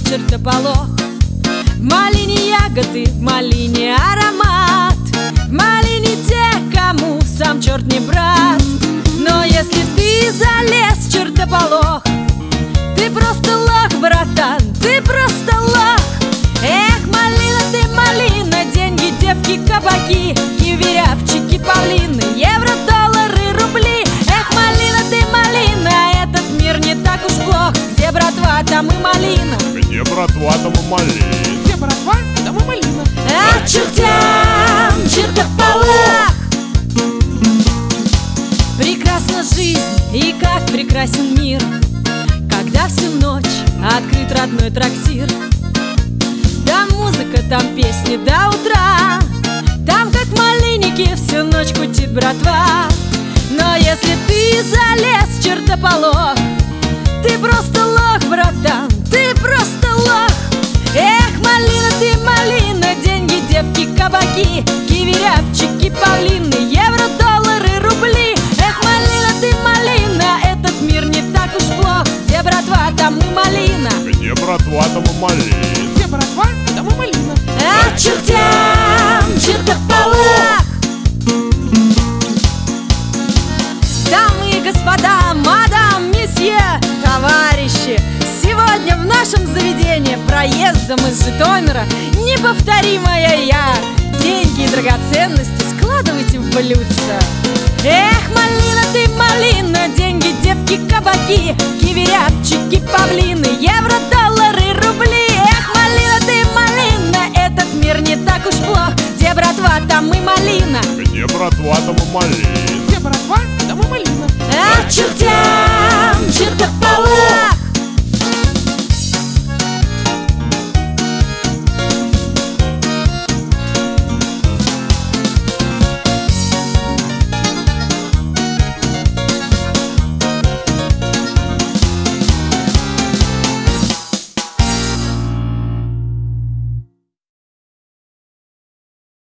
чертополох. В малине ягоды, в малине аромат, в малине те, кому сам черт не брат. Но если ты залез в чертополох, ты просто лох, братан, ты просто лох. Эх, малина ты малина, деньги, девки, кабаки, киви, рябчики, павлины, евро, доллары, рубли. Эх, малина ты малина, этот мир не так уж плох. Где братва, там и малина. Где братва, там и малина. Где братва, там и малина. А чертям чертополох! Прекрасна жизнь и как прекрасен мир, когда всю ночь открыт родной трактир. Там музыка, там песни до утра, там как малинники всю ночь кутит братва. Но если ты залез в чертополох, ты просто лох, братан, ты просто лох. Эх, малина ты малина, деньги, девки, кабаки, киви, рябчики, павлины, евро, доллары, рубли. Эх, малина ты малина, этот мир не так уж плох. Где братва, там и малина. Где братва, там и малина. Где братва, там и малина. А чертям чертополох! Дамы и господа, мадам, месье, товарищи, сегодня в нашем заведении проездом из Житомира неповторимая я. Деньги и драгоценности складывайте в блюдца. Эх, малина ты малина, деньги, девки, кабаки, киви, рябчики, павлины, евро, доллары, рубли. Эх, малина ты малина, этот мир не так уж плох. Где братва, там и малина. Где братва, там и малина. Где братва, там и малина. А чертям